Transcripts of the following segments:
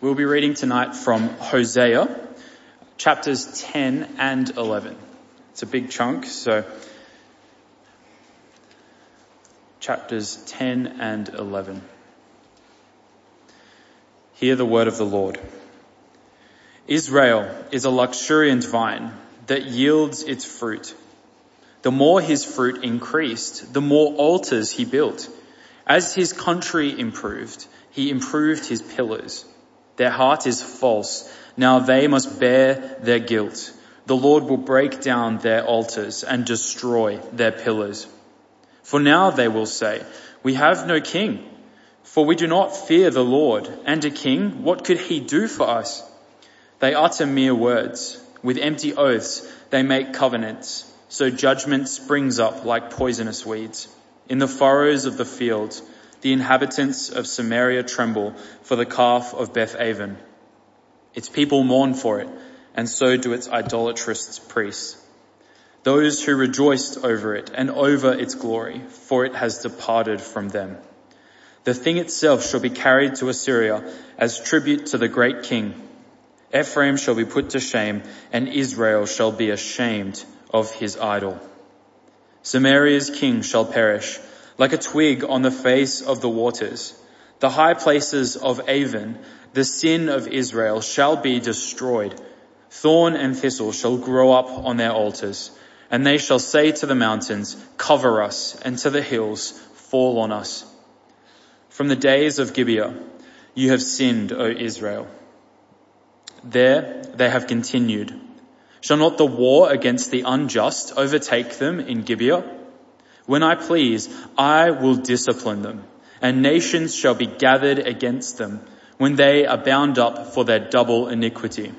We'll be reading tonight from Hosea, chapters 10 and 11. It's a big chunk, so chapters 10 and 11. Hear the word of the Lord. Israel is a luxuriant vine that yields its fruit. The more his fruit increased, the more altars he built. As his country improved, he improved his pillars. Their heart is false. Now they must bear their guilt. The Lord will break down their altars and destroy their pillars. For now they will say, we have no king, for we do not fear the Lord. And a king, what could he do for us? They utter mere words. With empty oaths they make covenants. So judgment springs up like poisonous weeds. In the furrows of the field, the inhabitants of Samaria tremble for the calf of Beth-aven. Its people mourn for it, and so do its idolatrous priests. Those who rejoiced over it and over its glory, for it has departed from them. The thing itself shall be carried to Assyria as tribute to the great king. Ephraim shall be put to shame, and Israel shall be ashamed of his idol. Samaria's king shall perish, like a twig on the face of the waters. The high places of Avon, the sin of Israel, shall be destroyed. Thorn and thistle shall grow up on their altars, and they shall say to the mountains, cover us, and to the hills, fall on us. From the days of Gibeah, you have sinned, O Israel. There they have continued. Shall not the war against the unjust overtake them in Gibeah? When I please, I will discipline them, and nations shall be gathered against them when they are bound up for their double iniquity.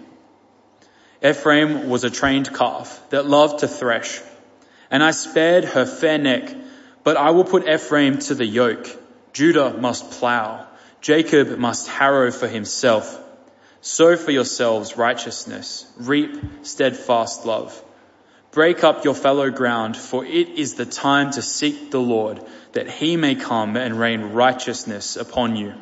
Ephraim was a trained calf that loved to thresh, and I spared her fair neck, but I will put Ephraim to the yoke. Judah must plow, Jacob must harrow for himself. Sow for yourselves righteousness, reap steadfast love. Break up your fallow ground, for it is the time to seek the Lord, that he may come and rain righteousness upon you.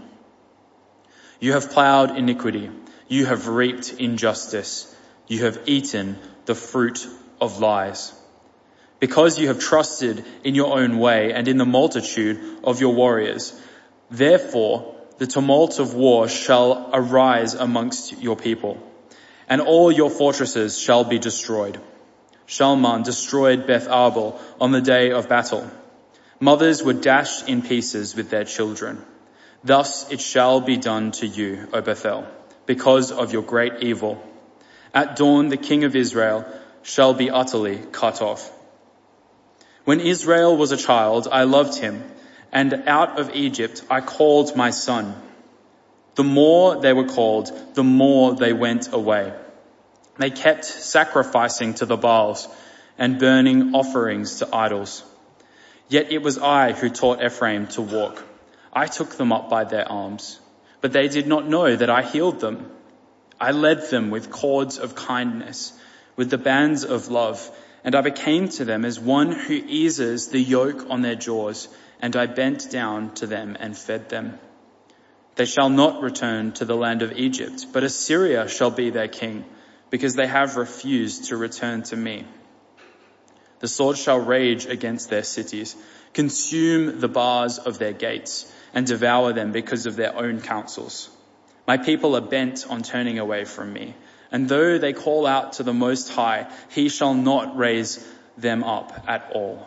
You have plowed iniquity, you have reaped injustice, you have eaten the fruit of lies. Because you have trusted in your own way and in the multitude of your warriors, therefore the tumult of war shall arise amongst your people, and all your fortresses shall be destroyed. Shalman destroyed Beth Arbel on the day of battle. Mothers were dashed in pieces with their children. Thus it shall be done to you, O Bethel, because of your great evil. At dawn the king of Israel shall be utterly cut off. When Israel was a child, I loved him, and out of Egypt I called my son. The more they were called, the more they went away. They kept sacrificing to the Baals and burning offerings to idols. Yet it was I who taught Ephraim to walk. I took them up by their arms, but they did not know that I healed them. I led them with cords of kindness, with the bands of love, and I became to them as one who eases the yoke on their jaws, and I bent down to them and fed them. They shall not return to the land of Egypt, but Assyria shall be their king, because they have refused to return to me. The sword shall rage against their cities, consume the bars of their gates, and devour them because of their own counsels. My people are bent on turning away from me, and though they call out to the Most High, he shall not raise them up at all.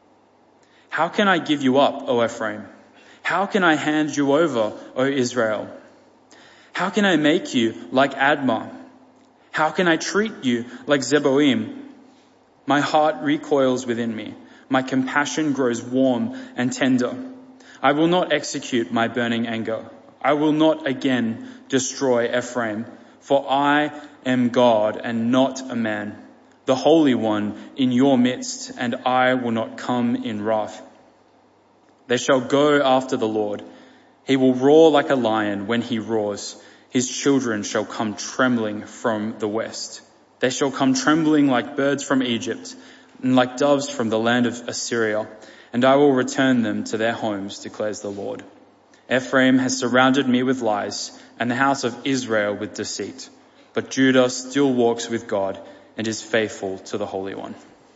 How can I give you up, O Ephraim? How can I hand you over, O Israel? How can I make you like Admah? How can I treat you like Zeboim? My heart recoils within me. My compassion grows warm and tender. I will not execute my burning anger. I will not again destroy Ephraim, for I am God and not a man, the Holy One in your midst, and I will not come in wrath. They shall go after the Lord. He will roar like a lion when he roars. His children shall come trembling from the west. They shall come trembling like birds from Egypt and like doves from the land of Assyria. And I will return them to their homes, declares the Lord. Ephraim has surrounded me with lies, and the house of Israel with deceit. But Judah still walks with God and is faithful to the Holy One.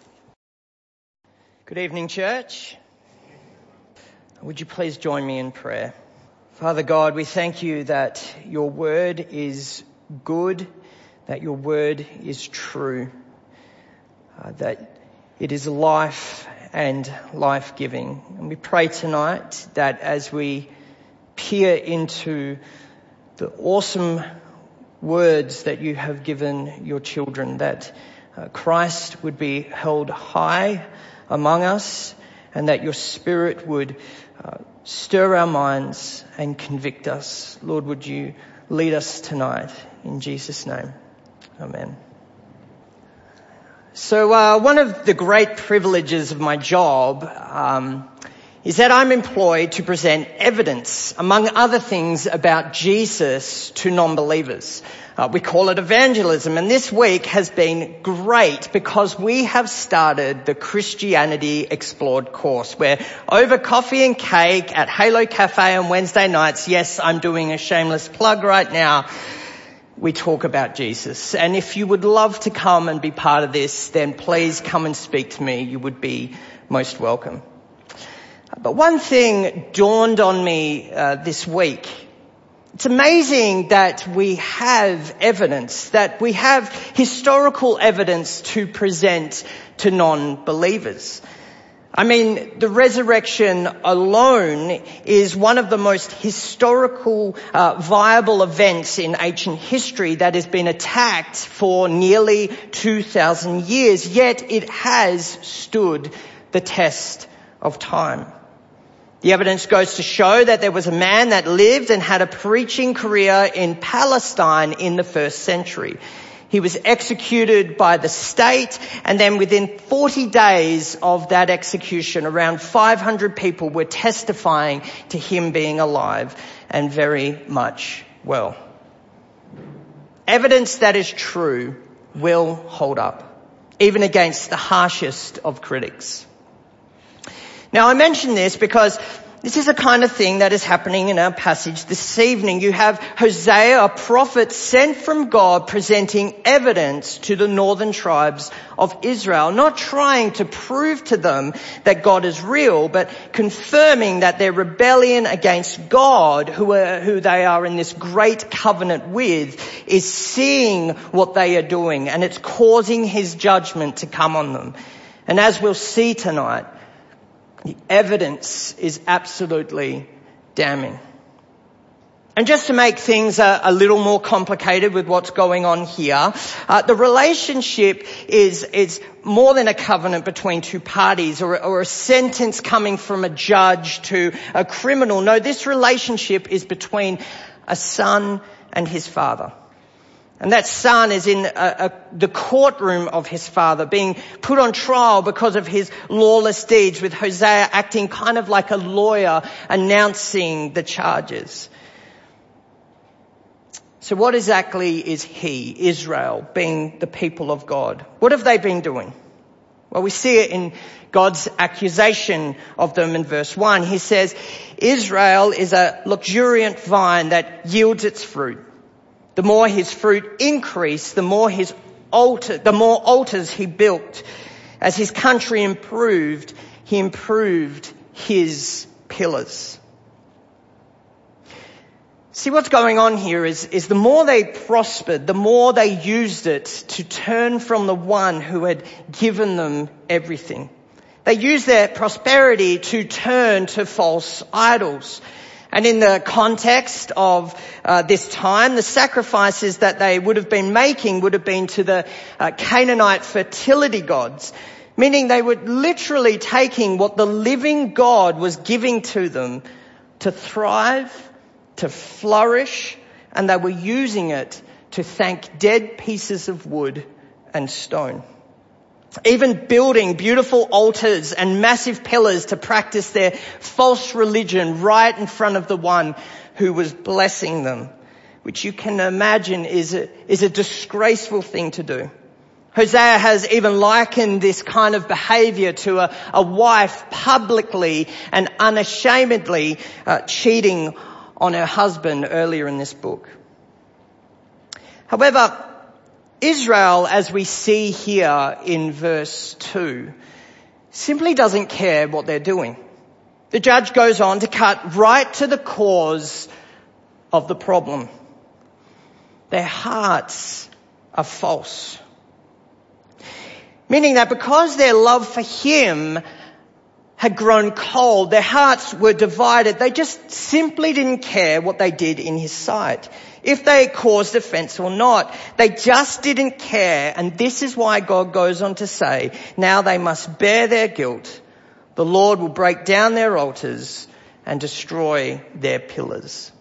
Good evening, church. Would you please join me in prayer? Father God, we thank you that your word is good, that your word is true, that it is life and life-giving. And we pray tonight that as we peer into the awesome words that you have given your children, that Christ would be held high among us, and that your Spirit would stir our minds and convict us. Lord, would you lead us tonight in Jesus' name? Amen. So one of the great privileges of my job is that I'm employed to present evidence, among other things, about Jesus to non-believers. We call it evangelism, and this week has been great because we have started the Christianity Explored course, where over coffee and cake at Halo Cafe on Wednesday nights, yes, I'm doing a shameless plug right now, we talk about Jesus. And if you would love to come and be part of this, then please come and speak to me. You would be most welcome. But one thing dawned on me this week. It's amazing that we have evidence, that we have historical evidence to present to non-believers. I mean, the resurrection alone is one of the most historical, viable events in ancient history that has been attacked for nearly 2,000 years, yet it has stood the test of time. The evidence goes to show that there was a man that lived and had a preaching career in Palestine in the 1st century. He was executed by the state, and then within 40 days of that execution, around 500 people were testifying to him being alive and very much well. Evidence that is true will hold up, even against the harshest of critics. Now, I mention this because this is the kind of thing that is happening in our passage this evening. You have Hosea, a prophet sent from God, presenting evidence to the northern tribes of Israel, not trying to prove to them that God is real, but confirming that their rebellion against God, who they are in this great covenant with, is seeing what they are doing, and it's causing his judgment to come on them. And as we'll see tonight, the evidence is absolutely damning. And just to make things a little more complicated with what's going on here, the relationship is more than a covenant between two parties or a sentence coming from a judge to a criminal. No, this relationship is between a son and his father. And that son is in the courtroom of his father, being put on trial because of his lawless deeds, with Hosea acting kind of like a lawyer announcing the charges. So what exactly is he, Israel, being the people of God? What have they been doing? Well, we see it in God's accusation of them in verse 1. He says, Israel is a luxuriant vine that yields its fruit. The more his fruit increased, the more altars he built. As his country improved, he improved his pillars. See, what's going on here is the more they prospered, the more they used it to turn from the one who had given them everything. They used their prosperity to turn to false idols. And in the context of this time, the sacrifices that they would have been making would have been to the Canaanite fertility gods, meaning they were literally taking what the living God was giving to them to thrive, to flourish, and they were using it to thank dead pieces of wood and stone. Even building beautiful altars and massive pillars to practice their false religion right in front of the one who was blessing them, which you can imagine is a disgraceful thing to do. Hosea has even likened this kind of behavior to a wife publicly and unashamedly cheating on her husband earlier in this book. However, Israel, as we see here in verse 2, simply doesn't care what they're doing. The judge goes on to cut right to the cause of the problem. Their hearts are false. Meaning that because their love for him had grown cold, their hearts were divided, they just simply didn't care what they did in his sight. If they caused offense or not, they just didn't care. And this is why God goes on to say, now they must bear their guilt. The Lord will break down their altars and destroy their pillars.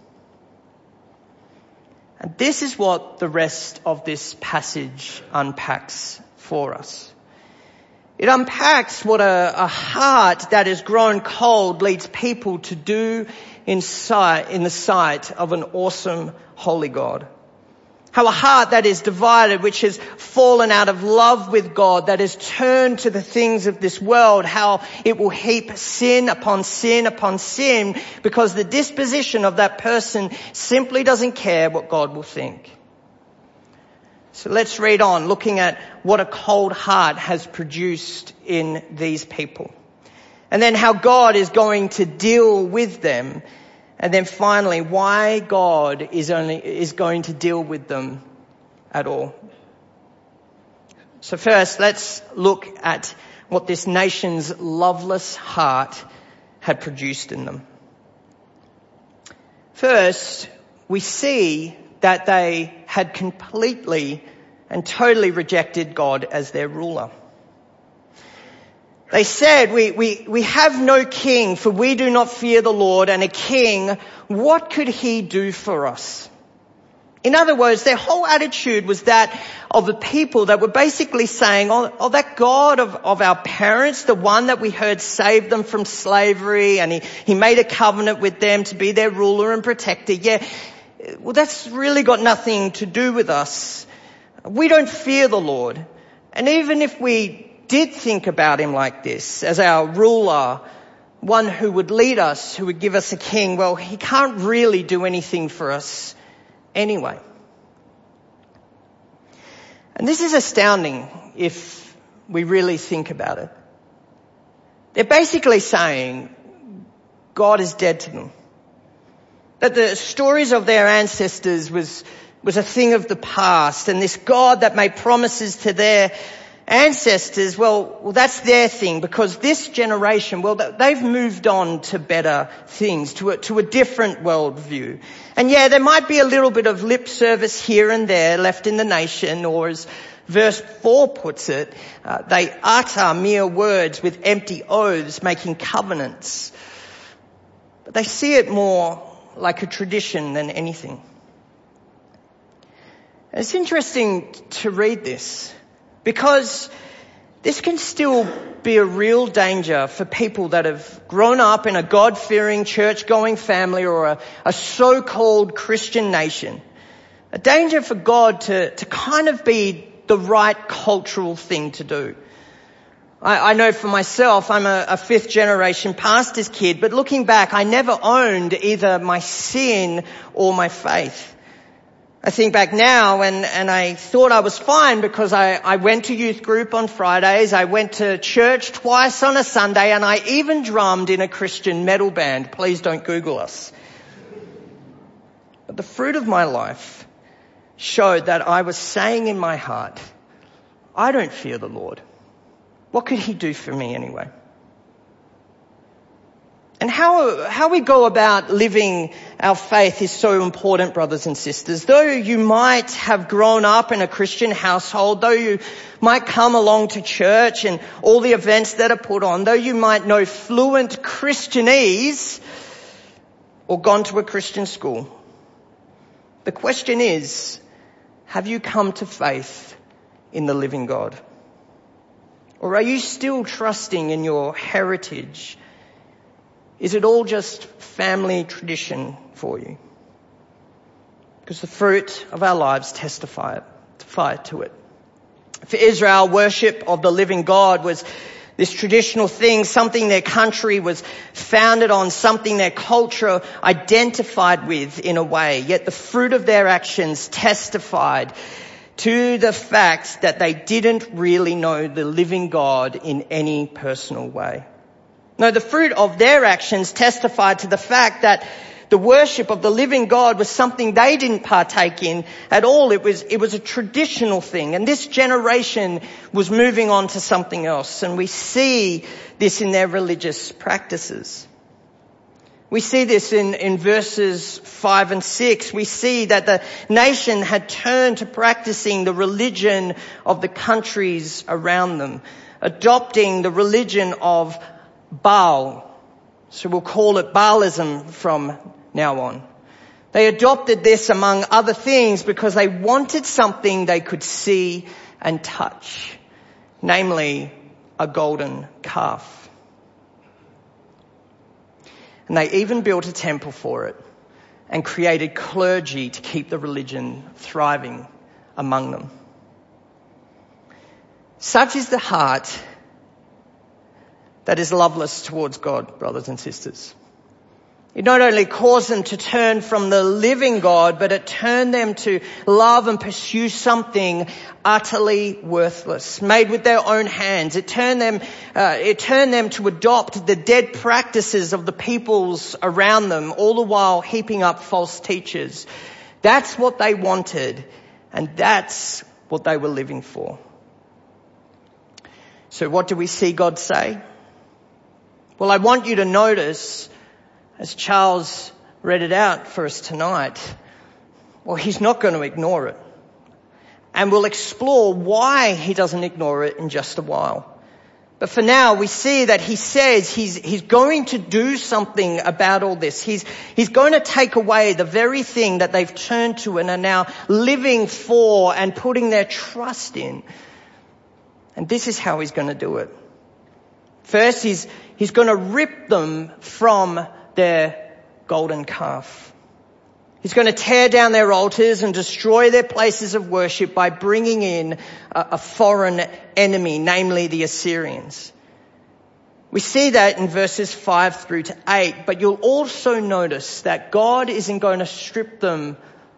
And this is what the rest of this passage unpacks for us. It unpacks what a heart that has grown cold leads people to do in the sight of an awesome, holy God. How a heart that is divided, which has fallen out of love with God, that has turned to the things of this world, how it will heap sin upon sin upon sin because the disposition of that person simply doesn't care what God will think. So let's read on, looking at what a cold heart has produced in these people. And then how God is going to deal with them. And then finally, why God is going to deal with them at all. So first, let's look at what this nation's loveless heart had produced in them. First, we see that they had completely and totally rejected God as their ruler. They said, we have no king, for we do not fear the Lord, and a king, what could he do for us? In other words, their whole attitude was that of the people that were basically saying, oh, that God of our parents, the one that we heard saved them from slavery, and he made a covenant with them to be their ruler and protector. Yeah, well, that's really got nothing to do with us. We don't fear the Lord. And even if we did think about him like this, as our ruler, one who would lead us, who would give us a king, well, he can't really do anything for us anyway. And this is astounding if we really think about it. They're basically saying God is dead to them. That the stories of their ancestors was a thing of the past, and this God that made promises to their ancestors, well, that's their thing, because this generation, well, they've moved on to better things, to a different worldview. And yeah, there might be a little bit of lip service here and there left in the nation, or as verse 4 puts it, they utter mere words with empty oaths, making covenants. But they see it more like a tradition than anything. And it's interesting to read this, because this can still be a real danger for people that have grown up in a God-fearing, church-going family or a so-called Christian nation. A danger for God to kind of be the right cultural thing to do. I know for myself, I'm a fifth-generation pastor's kid, but looking back, I never owned either my sin or my faith. I think back now and I thought I was fine because I went to youth group on Fridays, I went to church twice on a Sunday, and I even drummed in a Christian metal band. Please don't Google us. But the fruit of my life showed that I was saying in my heart, I don't fear the Lord. What could he do for me anyway? And how we go about living our faith is so important, brothers and sisters. Though you might have grown up in a Christian household, though you might come along to church and all the events that are put on, though you might know fluent Christianese or gone to a Christian school, the question is, have you come to faith in the living God? Or are you still trusting in your heritage? Is it all just family tradition for you? Because the fruit of our lives testify to it. For Israel, worship of the living God was this traditional thing, something their country was founded on, something their culture identified with in a way. Yet the fruit of their actions testified to the fact that they didn't really know the living God in any personal way. No, the fruit of their actions testified to the fact that the worship of the living God was something they didn't partake in at all. It was a traditional thing. And this generation was moving on to something else. And we see this in their religious practices. We see this in verses 5 and 6. We see that the nation had turned to practicing the religion of the countries around them, adopting the religion of Baal. So we'll call it Baalism from now on. They adopted this among other things because they wanted something they could see and touch, namely a golden calf. And they even built a temple for it and created clergy to keep the religion thriving among them. Such is the heart that is loveless towards God, brothers and sisters. It not only caused them to turn from the living God, but it turned them to love and pursue something utterly worthless, made with their own hands. It turned them to adopt the dead practices of the peoples around them, all the while heaping up false teachers. That's what they wanted, and that's what they were living for. So what do we see God say? Well, I want you to notice, as Charles read it out for us tonight, well, he's not going to ignore it. And we'll explore why he doesn't ignore it in just a while. But for now, we see that he says he's going to do something about all this. He's going to take away the very thing that they've turned to and are now living for and putting their trust in. And this is how he's going to do it. First, he's going to rip them from their golden calf. He's going to tear down their altars and destroy their places of worship by bringing in a foreign enemy, namely the Assyrians. We see that in verses 5 through to 8, but you'll also notice that God isn't going to strip them,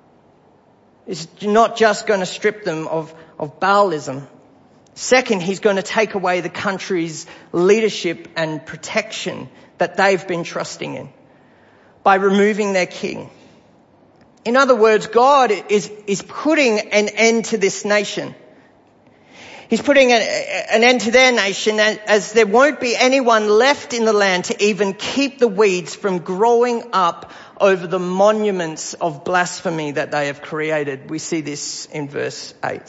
is not just going to strip them of Baalism. Second, he's going to take away the country's leadership and protection that they've been trusting in by removing their king. In other words, God is putting an end to this nation. He's putting an end to their nation as there won't be anyone left in the land to even keep the weeds from growing up over the monuments of blasphemy that they have created. We see this in verse 8.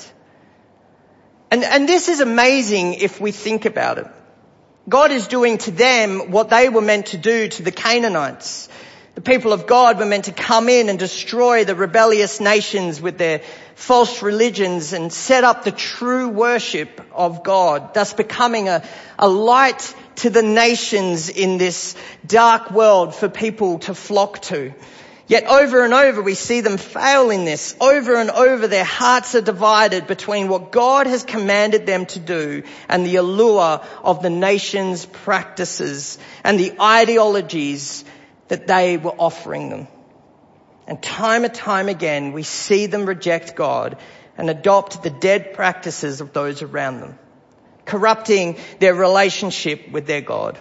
And this is amazing if we think about it. God is doing to them what they were meant to do to the Canaanites. The people of God were meant to come in and destroy the rebellious nations with their false religions and set up the true worship of God, thus becoming a light to the nations in this dark world for people to flock to. Yet over and over we see them fail in this. Over and over their hearts are divided between what God has commanded them to do and the allure of the nation's practices and the ideologies that they were offering them. And time again we see them reject God and adopt the dead practices of those around them, corrupting their relationship with their God.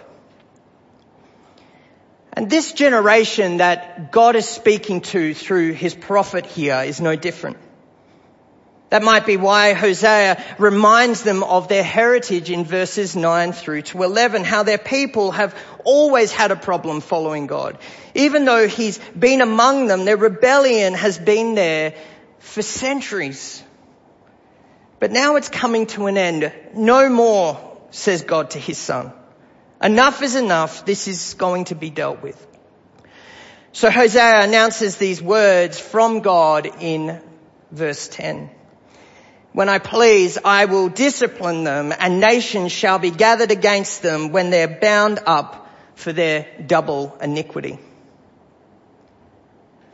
And this generation that God is speaking to through his prophet here is no different. That might be why Hosea reminds them of their heritage in verses 9 through to 11, how their people have always had a problem following God. Even though he's been among them, their rebellion has been there for centuries. But now it's coming to an end. No more, says God to his son. Enough is enough. This is going to be dealt with. So Hosea announces these words from God in verse 10. When I please, I will discipline them, and nations shall be gathered against them when they're bound up for their double iniquity.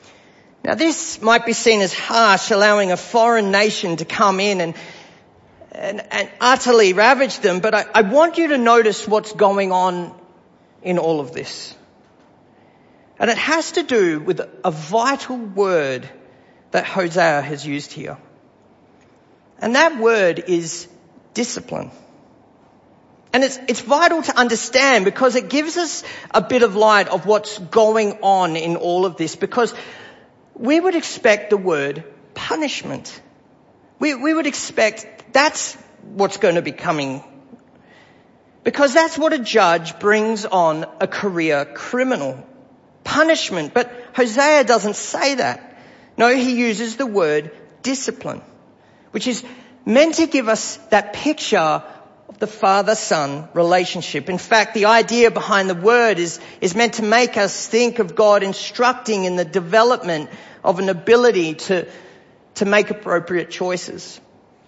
Now this might be seen as harsh, allowing a foreign nation to come in and utterly ravaged them. But I want you to notice what's going on in all of this. And it has to do with a vital word that Hosea has used here. And that word is discipline. And it's vital to understand because it gives us a bit of light of what's going on in all of this, because we would expect the word punishment. We would expect that's what's going to be coming, because that's what a judge brings on a career criminal. Punishment. But Hosea doesn't say that. No, he uses the word discipline, which is meant to give us that picture of the father-son relationship. In fact, the idea behind the word is meant to make us think of God instructing in the development of an ability to make appropriate choices.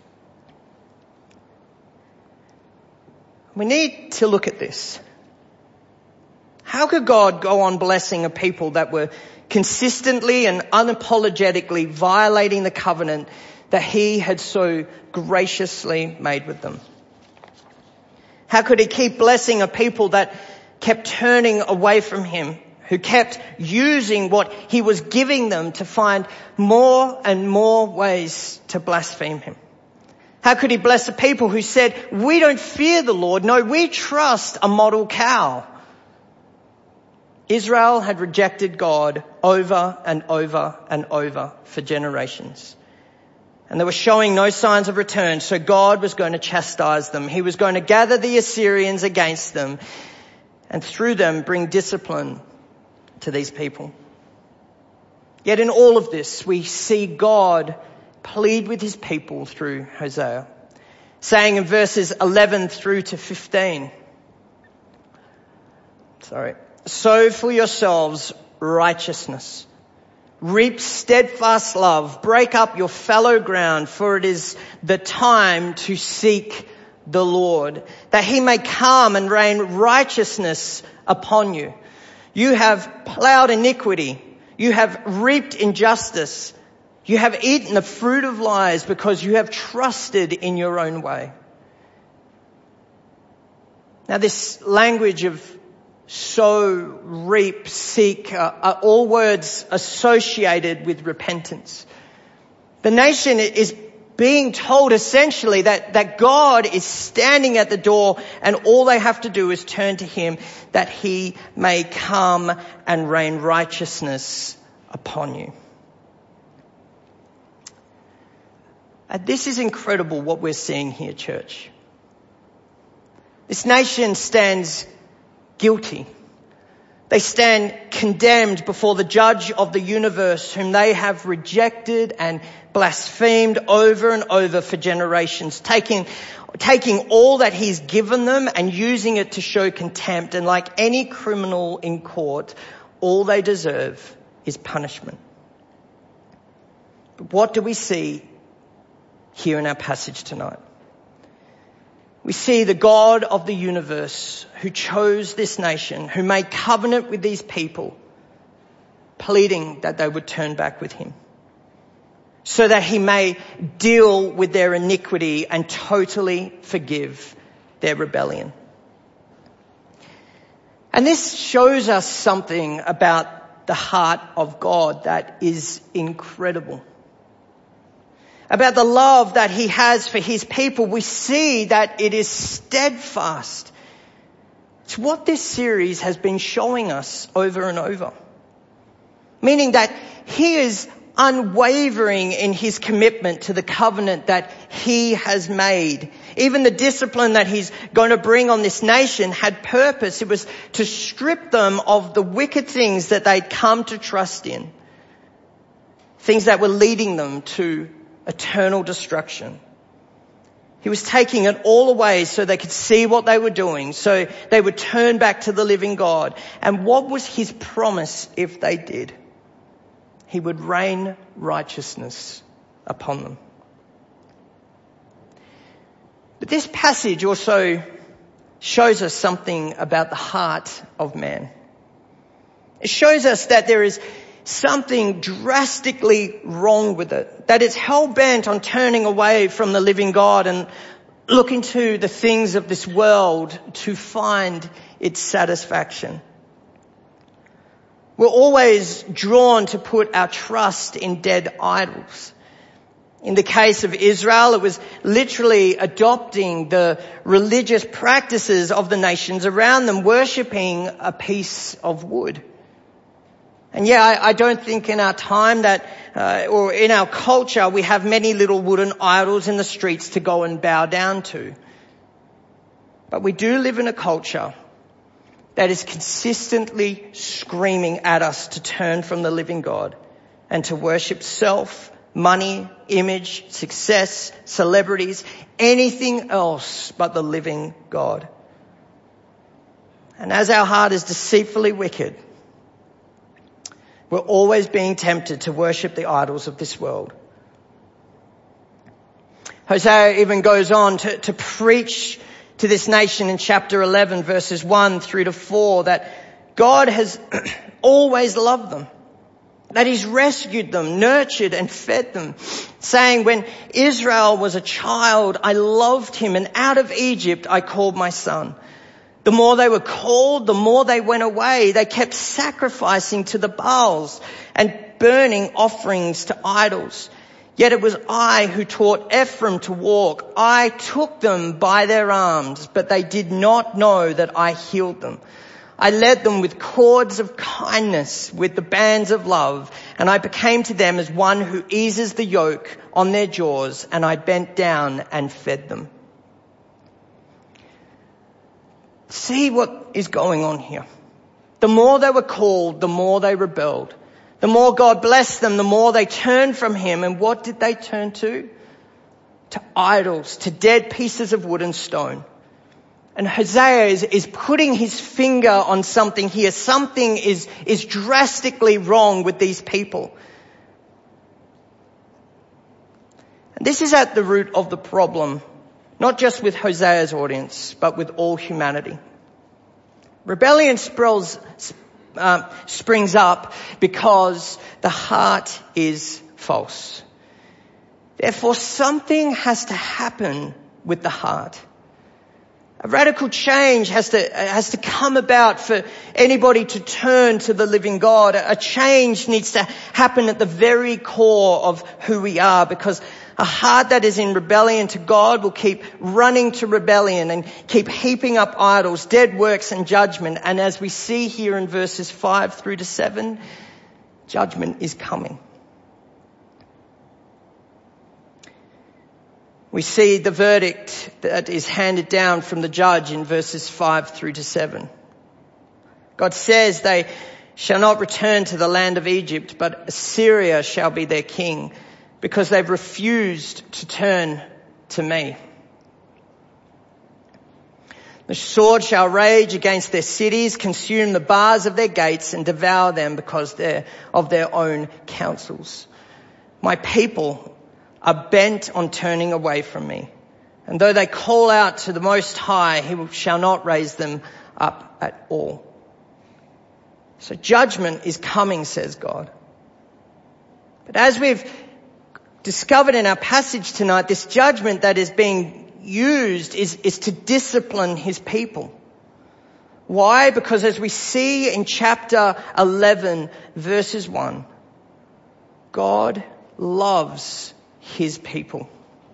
We need to look at this. How could God go on blessing a people that were consistently and unapologetically violating the covenant that he had so graciously made with them? How could he keep blessing a people that kept turning away from him, who kept using what he was giving them to find more and more ways to blaspheme him? How could he bless a people who said, we don't fear the Lord, no, we trust a model cow? Israel had rejected God over and over and over for generations. And they were showing no signs of return, so God was going to chastise them. He was going to gather the Assyrians against them and through them bring discipline to these people. Yet in all of this, we see God plead with his people through Hosea, saying in verses 11 through to 15, sow for yourselves righteousness. Reap steadfast love. Break up your fallow ground, for it is the time to seek the Lord, that he may come and rain righteousness upon you. You have plowed iniquity. You have reaped injustice. You have eaten the fruit of lies because you have trusted in your own way. Now this language of sow, reap, seek are all words associated with repentance. The nation is being told essentially that God is standing at the door and all they have to do is turn to him that he may come and rain righteousness upon you. This is incredible what we're seeing here, church. This nation stands guilty. They stand condemned before the judge of the universe, whom they have rejected and blasphemed over and over for generations, taking all that he's given them and using it to show contempt. And like any criminal in court, all they deserve is punishment. But what do we see here in our passage tonight? We see the God of the universe who chose this nation, who made covenant with these people, pleading that they would turn back with him so that he may deal with their iniquity and totally forgive their rebellion. And this shows us something about the heart of God that is incredible. About the love that he has for his people, we see that it is steadfast. It's what this series has been showing us over and over. Meaning that he is unwavering in his commitment to the covenant that he has made. Even the discipline that he's going to bring on this nation had purpose. It was to strip them of the wicked things that they'd come to trust in. Things that were leading them to eternal destruction. He was taking it all away so they could see what they were doing, so they would turn back to the living God. And what was his promise if they did? He would rain righteousness upon them. But this passage also shows us something about the heart of man. It shows us that there is something drastically wrong with it, that it's hell-bent on turning away from the living God and look into the things of this world to find its satisfaction. We're always drawn to put our trust in dead idols. In the case of Israel, it was literally adopting the religious practices of the nations around them, worshipping a piece of wood. And I don't think in our time that, or in our culture, we have many little wooden idols in the streets to go and bow down to. But we do live in a culture that is consistently screaming at us to turn from the living God and to worship self, money, image, success, celebrities, anything else but the living God. And as our heart is deceitfully wicked, we're always being tempted to worship the idols of this world. Hosea even goes on to preach to this nation in chapter 11, verses 1 through to 4, that God has always loved them, that he's rescued them, nurtured and fed them, saying, when Israel was a child, I loved him, and out of Egypt I called my son. The more they were called, the more they went away. They kept sacrificing to the Baals and burning offerings to idols. Yet it was I who taught Ephraim to walk. I took them by their arms, but they did not know that I healed them. I led them with cords of kindness, with the bands of love, and I became to them as one who eases the yoke on their jaws, and I bent down and fed them. See what is going on here. The more they were called, the more they rebelled. The more God blessed them, the more they turned from him. And what did they turn to? To idols, to dead pieces of wood and stone. And Hosea is putting his finger on something here. Something is drastically wrong with these people. And this is at the root of the problem, not just with Hosea's audience, but with all humanity. Rebellion springs up because the heart is false. Therefore, something has to happen with the heart. A radical change has to come about for anybody to turn to the living God. A change needs to happen at the very core of who we are, because a heart that is in rebellion to God will keep running to rebellion and keep heaping up idols, dead works and judgment. And as we see here in verses 5 through to 7, judgment is coming. We see the verdict that is handed down from the judge in verses 5 through to 7. God says they shall not return to the land of Egypt, but Assyria shall be their king, because they've refused to turn to me. The sword shall rage against their cities, consume the bars of their gates, and devour them because they're of their own counsels. My people are bent on turning away from me. And though they call out to the Most High, he shall not raise them up at all. So judgment is coming, says God. But as we've discovered in our passage tonight, this judgment that is being used is to discipline his people. Why? Because as we see in chapter 11, verses 1, God loves his people.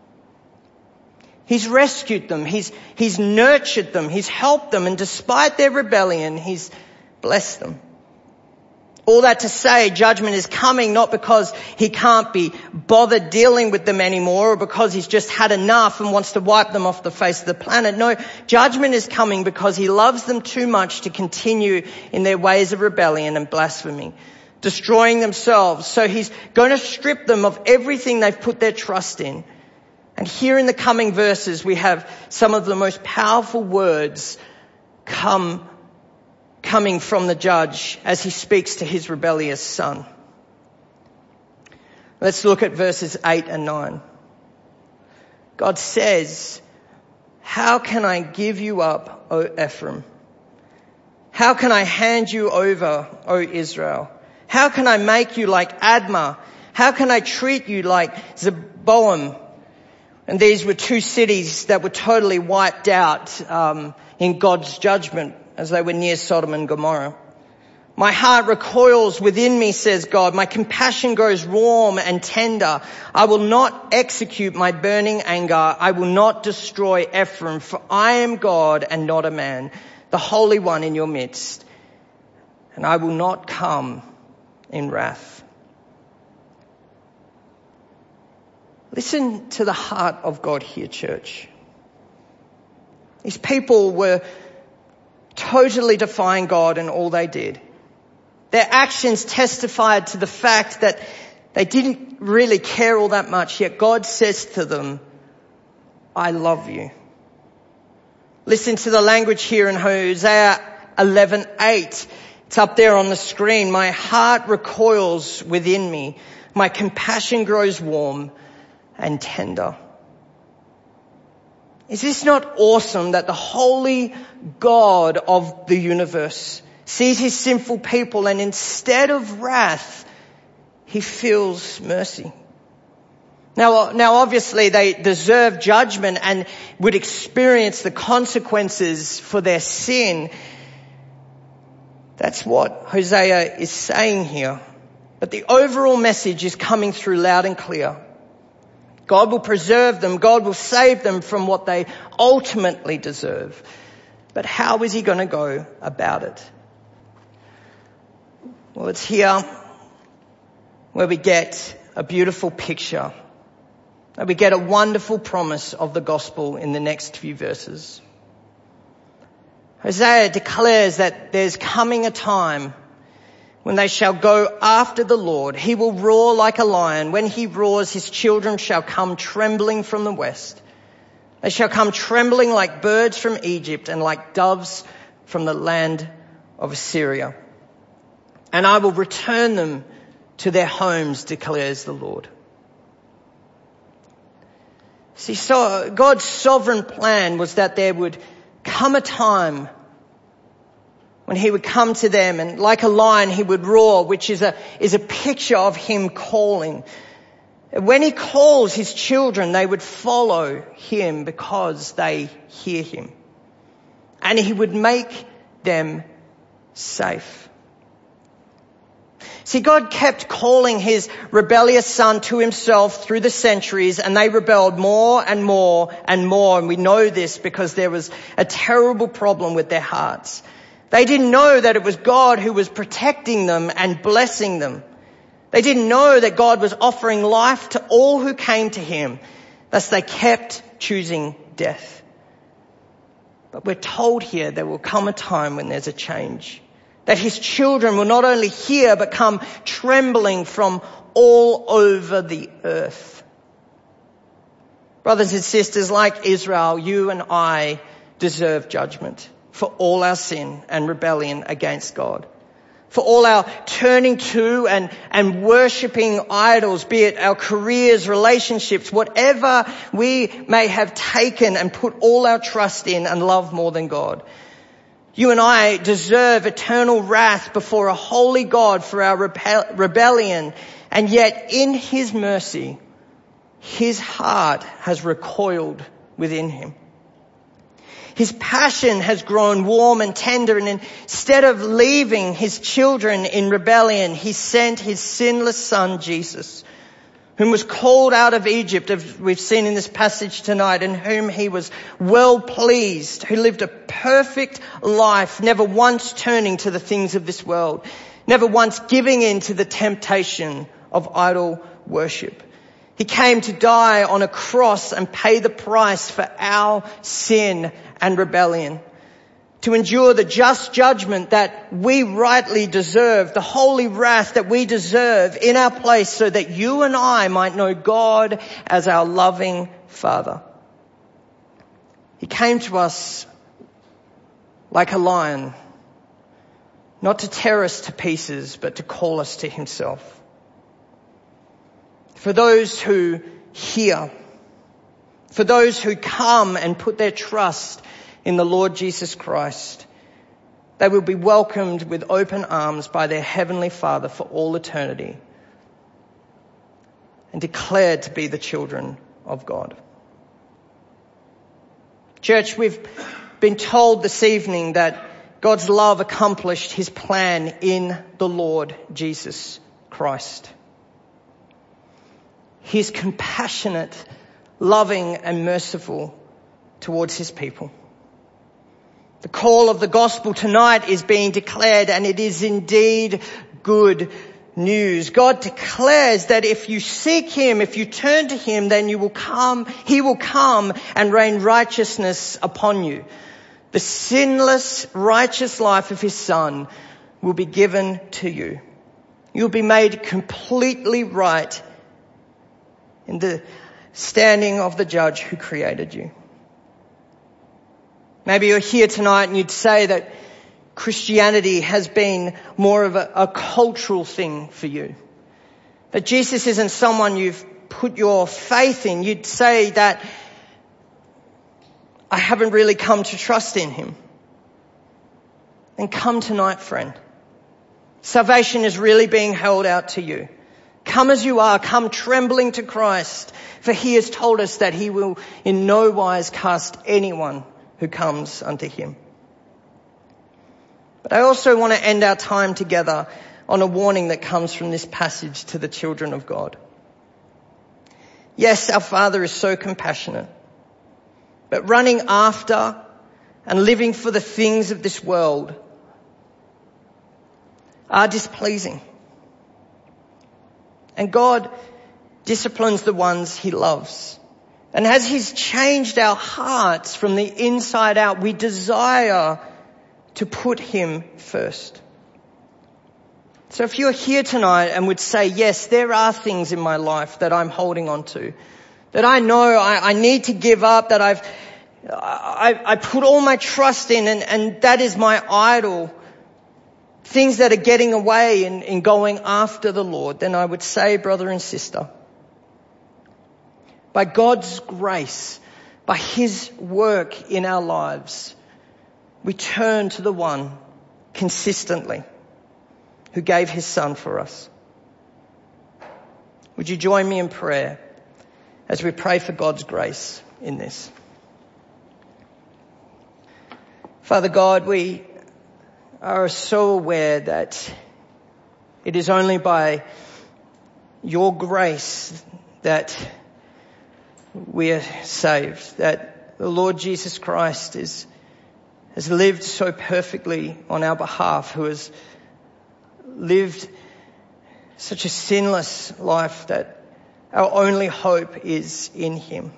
He's rescued them. He's nurtured them. He's helped them. And despite their rebellion, he's blessed them. All that to say, judgment is coming not because he can't be bothered dealing with them anymore, or because he's just had enough and wants to wipe them off the face of the planet. No, judgment is coming because he loves them too much to continue in their ways of rebellion and blasphemy, destroying themselves. So he's going to strip them of everything they've put their trust in. And here in the coming verses, we have some of the most powerful words coming from the judge as he speaks to his rebellious son. Let's look at verses 8 and 9. God says, "How can I give you up, O Ephraim? How can I hand you over, O Israel? How can I make you like Admah? How can I treat you like Zeboim? And these were two cities that were totally wiped out in God's judgment as they were near Sodom and Gomorrah. My heart recoils within me, says God. My compassion grows warm and tender. I will not execute my burning anger. I will not destroy Ephraim, for I am God and not a man, the Holy One in your midst. And I will not come in wrath. Listen to the heart of God here, church. These people were totally defying God in all they did. Their actions testified to the fact that they didn't really care all that much, yet God says to them, I love you. Listen to the language here in Hosea 11:8. It's up there on the screen. My heart recoils within me. My compassion grows warm and tender. Is this not awesome that the holy God of the universe sees his sinful people, and instead of wrath, he feels mercy? Now obviously they deserve judgment and would experience the consequences for their sin. That's what Hosea is saying here. But the overall message is coming through loud and clear. God will preserve them. God will save them from what they ultimately deserve. But how is he going to go about it? Well, it's here where we get a beautiful picture. And we get a wonderful promise of the gospel in the next few verses. Hosea declares that there's coming a time when they shall go after the Lord. He will roar like a lion. When he roars, his children shall come trembling from the west. They shall come trembling like birds from Egypt and like doves from the land of Assyria. And I will return them to their homes, declares the Lord. See, so God's sovereign plan was that there would come a time when he would come to them and like a lion he would roar, which is a picture of him calling. When he calls his children, they would follow him because they hear him. And he would make them safe. See, God kept calling his rebellious son to himself through the centuries, and they rebelled more and more and more. And we know this because there was a terrible problem with their hearts. They didn't know that it was God who was protecting them and blessing them. They didn't know that God was offering life to all who came to him. Thus they kept choosing death. But we're told here there will come a time when there's a change. That his children will not only hear but come trembling from all over the earth. Brothers and sisters, like Israel, you and I deserve judgment for all our sin and rebellion against God. For all our turning to and worshipping idols, be it our careers, relationships, whatever we may have taken and put all our trust in and love more than God. You and I deserve eternal wrath before a holy God for our rebellion. And yet in his mercy, his heart has recoiled within him. His passion has grown warm and tender, and instead of leaving his children in rebellion, he sent his sinless son, Jesus, whom was called out of Egypt, as we've seen in this passage tonight, and whom he was well pleased, who lived a perfect life, never once turning to the things of this world, never once giving in to the temptation of idol worship. He came to die on a cross and pay the price for our sin and rebellion, to endure the just judgment that we rightly deserve, the holy wrath that we deserve in our place, so that you and I might know God as our loving Father. He came to us like a lion, not to tear us to pieces, but to call us to himself. For those who hear, for those who come and put their trust in the Lord Jesus Christ, they will be welcomed with open arms by their Heavenly Father for all eternity and declared to be the children of God. Church, we've been told this evening that God's love accomplished his plan in the Lord Jesus Christ. He is compassionate, loving, and merciful towards his people. The call of the gospel tonight is being declared, and it is indeed good news. God declares that if you seek him, if you turn to him, then he will come and rain righteousness upon you. The sinless, righteous life of his Son will be given to you. You'll be made completely right in the standing of the judge who created you. Maybe you're here tonight and you'd say that Christianity has been more of a cultural thing for you. That Jesus isn't someone you've put your faith in. You'd say that I haven't really come to trust in him. Then come tonight, friend. Salvation is really being held out to you. Come as you are, come trembling to Christ, for he has told us that he will in no wise cast anyone who comes unto him. But I also want to end our time together on a warning that comes from this passage to the children of God. Yes, our Father is so compassionate, but running after and living for the things of this world are displeasing. And God disciplines the ones he loves. And as he's changed our hearts from the inside out, we desire to put him first. So if you're here tonight and would say, yes, there are things in my life that I'm holding on to, that I know I need to give up, that I put all my trust in, and that is my idol, things that are getting away in going after the Lord, then I would say, brother and sister, by God's grace, by his work in our lives, we turn to the one consistently who gave his Son for us. Would you join me in prayer as we pray for God's grace in this? Father God, we are so aware that it is only by your grace that we are saved, that the Lord Jesus Christ has lived so perfectly on our behalf, who has lived such a sinless life that our only hope is in him.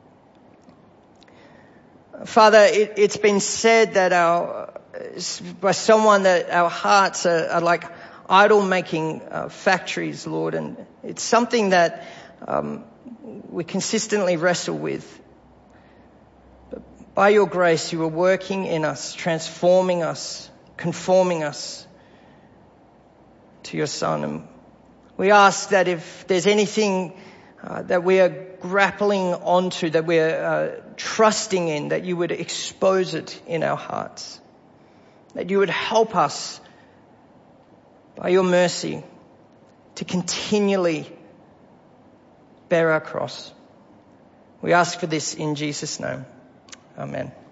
Father, it's been said that by someone that our hearts are like idol-making factories, Lord, and it's something that we consistently wrestle with. But by your grace, you are working in us, transforming us, conforming us to your Son. And we ask that if there's anything that we are grappling onto, that we are trusting in, that you would expose it in our hearts. That you would help us by your mercy to continually bear our cross. We ask for this in Jesus' name. Amen.